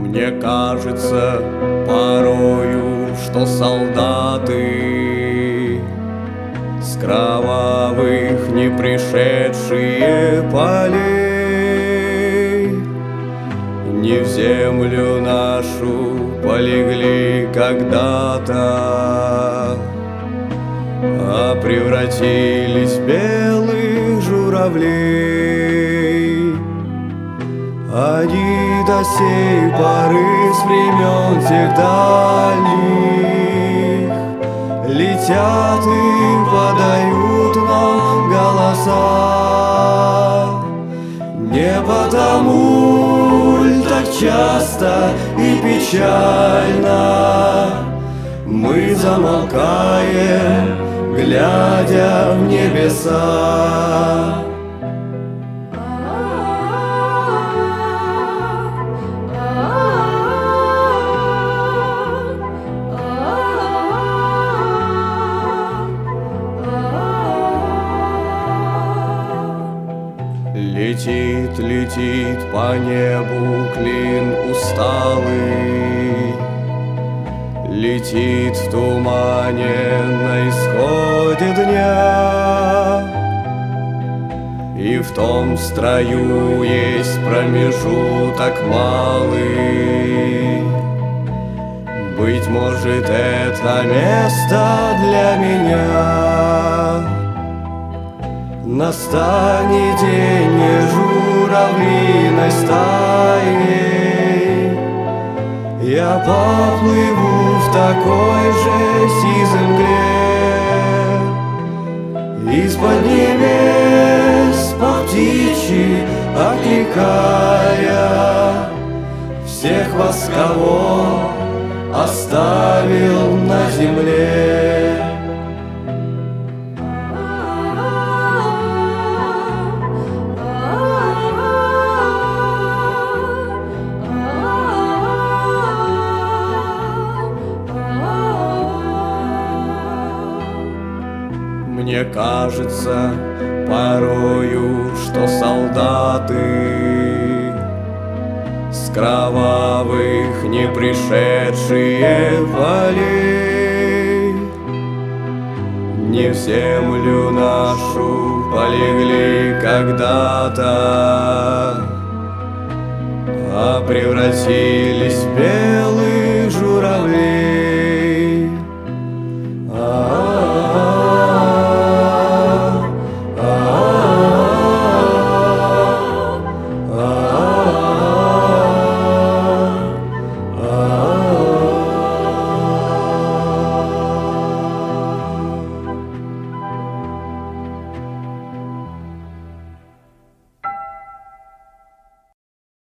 Мне кажется порою, что солдаты с кровавых не пришедшие полей не в землю нашу полегли когда-то, а превратились в белых журавлей. Они до сей поры с времен тех дальних летят и подают нам голоса. Не потому ль так часто и печально мы замолкаем, глядя в небеса. Летит, летит по небу клин усталый, летит в тумане на исходе дня. И в том строю есть промежуток малый. Быть может, это место для меня. Настанет день не журавлиной стаей, я поплыву в такой же сизой мгле. Из-под небес по птичьи окликая всех вас, кого оставил на земле. Мне кажется порою, что солдаты с кровавых не пришедшие полей не в землю нашу полегли когда-то, а превратились в белых журавлей.